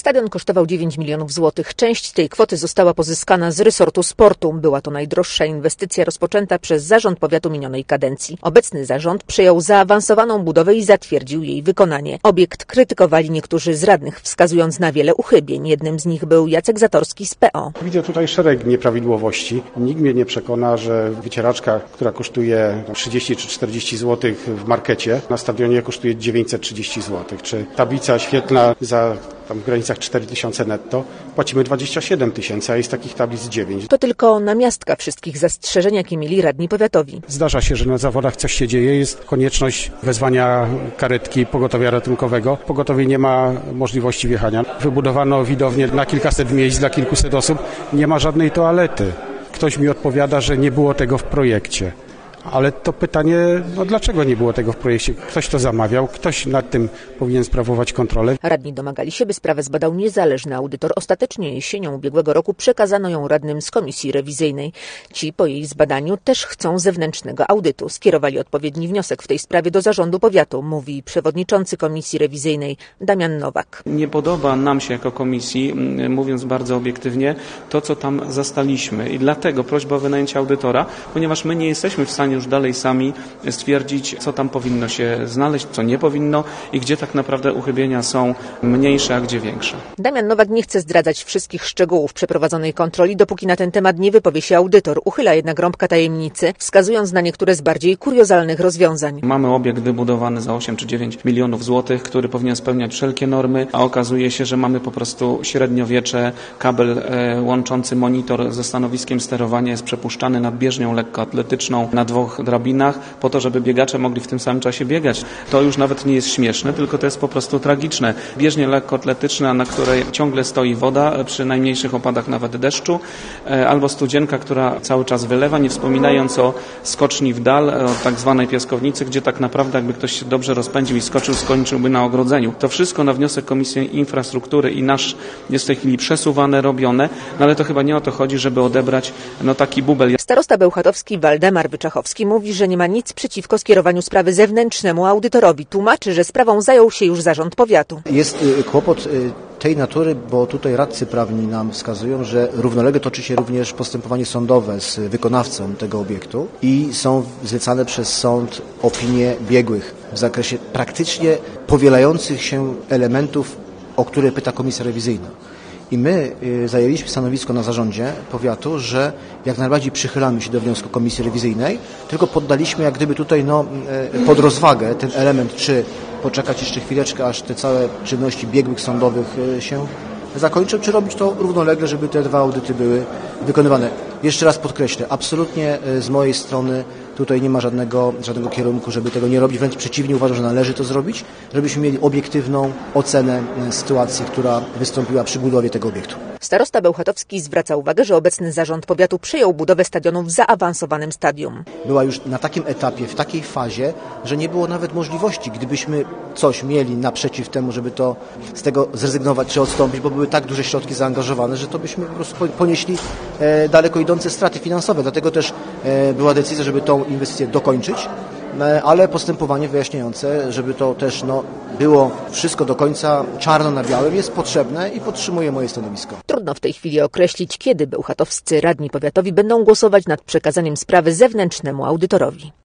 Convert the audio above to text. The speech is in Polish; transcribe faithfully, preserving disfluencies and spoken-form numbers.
Stadion kosztował dziewięć milionów złotych. Część tej kwoty została pozyskana z resortu sportu. Była to najdroższa inwestycja rozpoczęta przez zarząd powiatu minionej kadencji. Obecny zarząd przyjął zaawansowaną budowę i zatwierdził jej wykonanie. Obiekt krytykowali niektórzy z radnych, wskazując na wiele uchybień. Jednym z nich był Jacek Zatorski z P O. Widzę tutaj szereg nieprawidłowości. Nikt mnie nie przekona, że wycieraczka, która kosztuje trzydzieści czy czterdzieści złotych w markecie, na stadionie kosztuje dziewięćset trzydzieści złotych. Czy tablica świetlna za tam w granicach cztery tysiące netto, płacimy dwadzieścia siedem tysięcy, a jest takich tablic dziewięć. To tylko namiastka wszystkich zastrzeżeń, jakie mieli radni powiatowi. Zdarza się, że na zawodach coś się dzieje, jest konieczność wezwania karetki pogotowia ratunkowego. Pogotowie nie ma możliwości wjechania. Wybudowano widownię na kilkaset miejsc dla kilkuset osób, nie ma żadnej toalety. Ktoś mi odpowiada, że nie było tego w projekcie. Ale to pytanie, no dlaczego nie było tego w projekcie? Ktoś to zamawiał, ktoś nad tym powinien sprawować kontrolę. Radni domagali się, by sprawę zbadał niezależny audytor. Ostatecznie jesienią ubiegłego roku przekazano ją radnym z komisji rewizyjnej. Ci po jej zbadaniu też chcą zewnętrznego audytu. Skierowali odpowiedni wniosek w tej sprawie do zarządu powiatu, mówi przewodniczący komisji rewizyjnej Damian Nowak. Nie podoba nam się jako komisji, mówiąc bardzo obiektywnie, to co tam zastaliśmy i dlatego prośba o wynajęcie audytora, ponieważ my nie jesteśmy w stanie już dalej sami stwierdzić, co tam powinno się znaleźć, co nie powinno i gdzie tak naprawdę uchybienia są mniejsze, a gdzie większe. Damian Nowak nie chce zdradzać wszystkich szczegółów przeprowadzonej kontroli, dopóki na ten temat nie wypowie się audytor. Uchyla jednak rąbka tajemnicy, wskazując na niektóre z bardziej kuriozalnych rozwiązań. Mamy obiekt wybudowany za osiem czy dziewięć milionów złotych, który powinien spełniać wszelkie normy, a okazuje się, że mamy po prostu średniowiecze, kabel e, łączący monitor ze stanowiskiem sterowania jest przepuszczany nad bieżnią lekkoatletyczną na dwóch drabinach po to, żeby biegacze mogli w tym samym czasie biegać. To już nawet nie jest śmieszne, tylko to jest po prostu tragiczne. Bieżnia lekkoatletyczna, na której ciągle stoi woda, przy najmniejszych opadach nawet deszczu, albo studzienka, która cały czas wylewa, nie wspominając o skoczni w dal, o tak zwanej piaskownicy, gdzie tak naprawdę jakby ktoś się dobrze rozpędził i skoczył, skończyłby na ogrodzeniu. To wszystko na wniosek Komisji Infrastruktury i nasz jest w tej chwili przesuwane, robione, no ale to chyba nie o to chodzi, żeby odebrać no taki bubel. Starosta bełchatowski Waldemar Wyczachowski mówi, że nie ma nic przeciwko skierowaniu sprawy zewnętrznemu audytorowi. Tłumaczy, że sprawą zajął się już zarząd powiatu. Jest kłopot tej natury, bo tutaj radcy prawni nam wskazują, że równolegle toczy się również postępowanie sądowe z wykonawcą tego obiektu i są zlecane przez sąd opinie biegłych w zakresie praktycznie powielających się elementów, o które pyta komisja rewizyjna. I my zajęliśmy stanowisko na zarządzie powiatu, że jak najbardziej przychylamy się do wniosku komisji rewizyjnej, tylko poddaliśmy jak gdyby tutaj no, pod rozwagę ten element, czy poczekać jeszcze chwileczkę, aż te całe czynności biegłych sądowych się zakończą, czy robić to równolegle, żeby te dwa audyty były wykonywane. Jeszcze raz podkreślę, absolutnie z mojej strony tutaj nie ma żadnego, żadnego kierunku, żeby tego nie robić. Wręcz przeciwnie, uważam, że należy to zrobić, żebyśmy mieli obiektywną ocenę sytuacji, która wystąpiła przy budowie tego obiektu. Starosta bełchatowski zwraca uwagę, że obecny zarząd powiatu przyjął budowę stadionu w zaawansowanym stadium. Była już na takim etapie, w takiej fazie, że nie było nawet możliwości, gdybyśmy coś mieli naprzeciw temu, żeby to z tego zrezygnować czy odstąpić, bo były tak duże środki zaangażowane, że to byśmy po prostu ponieśli e, daleko idące straty finansowe. Dlatego też e, była decyzja, żeby tą inwestycję dokończyć, ale postępowanie wyjaśniające, żeby to też no, było wszystko do końca czarno na białym, jest potrzebne i podtrzymuje moje stanowisko. Trudno w tej chwili określić, kiedy bełchatowscy radni powiatowi będą głosować nad przekazaniem sprawy zewnętrznemu audytorowi.